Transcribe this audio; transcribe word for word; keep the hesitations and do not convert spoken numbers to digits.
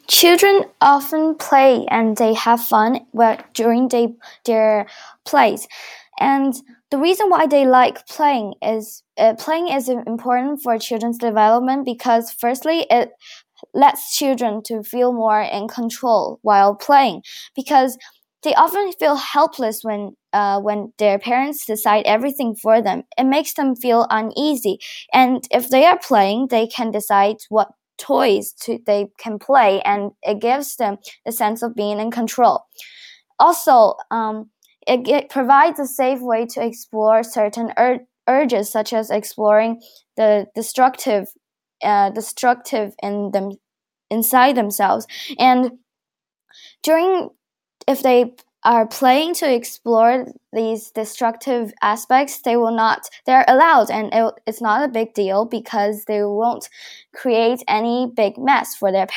Children often play and they have fun well, during they, their plays. And the reason why they like playing is uh, playing is important for children's development because firstly, it lets children to feel more in control while playing because they often feel helpless when uh, when their parents decide everything for them. It makes them feel uneasy. And if they are playing, they can decide what toys to, they can play, and it gives them a sense of being in control. Also, um, it, it provides a safe way to explore certain ur- urges, such as exploring the destructive, uh, destructive in them inside themselves. And during if they are playing to explore these destructive aspects, they will not, they're allowed, and it, it's not a big deal because they won't create any big mess for their